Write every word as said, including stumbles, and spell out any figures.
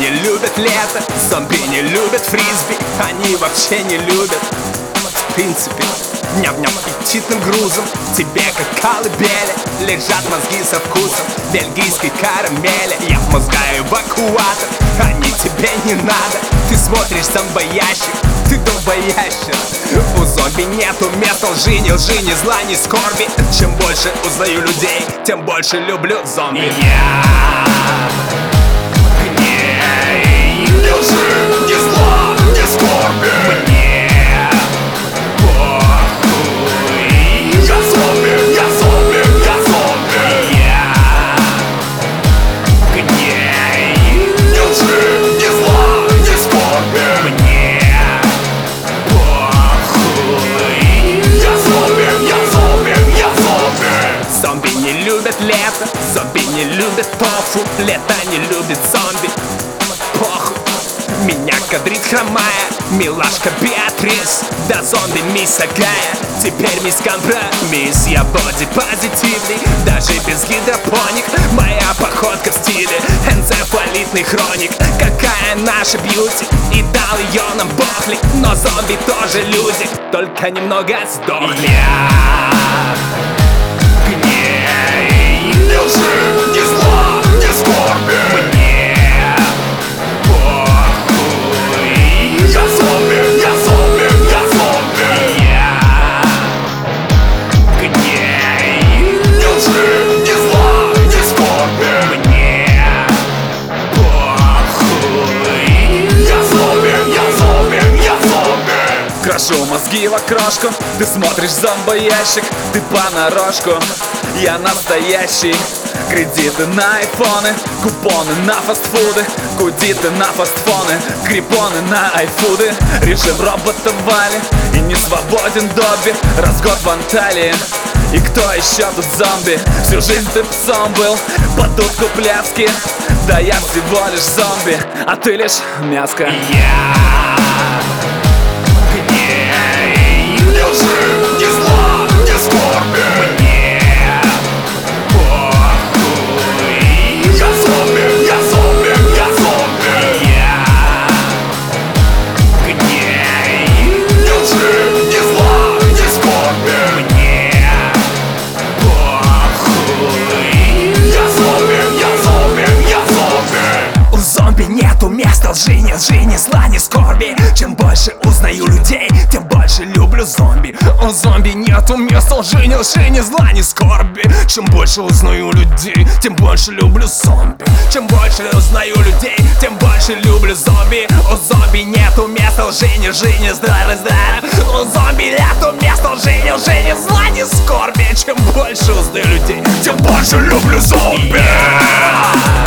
не любят лето, зомби не любят фрисби. Они вообще не любят, в принципе, ням-ням аппетитным грузом. Тебе как колыбели лежат мозги со вкусом бельгийской карамели. Я вмозгаю эвакуатор, они тебе не надо. Ты смотришь зомбоящик, ты долбоящер. У зомби нету места лжи, ни лжи, ни зла, ни скорби. Чем больше узнаю людей, тем больше люблю зомби. Я к ней ни лжи, ни зла, ни скорби. Мне похуй. Я зомби, я зомби, я зомби. Я к ней ни лжи, ни зла, ни скорби. Мне зомби не любят лето, зомби не любят тофу. Лето не любит зомби, похуй. Меня кадрит хромая милашка Беатрис. Да зомби мисс Агая, теперь мисс Компромисс. Я боди-позитивный, даже без гидропоник. Моя походка в стиле энцефалитный хроник. Какая наша бьюти, и дал ее нам Бохли. Но зомби тоже люди, только немного сдохли. К ней ни лжи, ни зла, ни скорби. Мне похуй. Я зомби, я зомби, я зомби. Я к ней ни лжи, ни зла, ни скорби. Мне похуй. Я зомби, я зомби, я зомби. Крашу мозги в окрошку, ты смотришь зомбоящик, ты понарошку. Я настоящий. Кредиты на айфоны, купоны на фастфуды, кудиты на фастфоны, крипоны на айфуды. Режим робота Вали, и не свободен Добби. Разгод в Анталии, и кто еще тут зомби? Всю жизнь ты псом был, под дудку пляски. Да я всего лишь зомби, а ты лишь мяско. Я к ней ни лжи, ни зла, ни скорби. Мне похуй. Я зомби, я зомби, я зомби. Я к ней ни лжи, ни зла, ни скорби. Мне похуй. Я зомби, я зомби, я зомби. У зомби нету места лжи, ни лжи, ни зла, ни скорби. Чем больше узнаю людей, тем больше люблю зомби. У зомби нету места лжи, ни лжи, ни зла, ни скорби. Чем больше узнаю людей, тем больше люблю зомби. Чем больше узнаю людей, тем больше люблю зомби. У зомби нету места лжи, ни лжи, ни зла, ни зла. У зомби нету места лжи, ни лжи, ни зла, ни скорби. Чем больше узнаю людей, тем больше люблю зомби.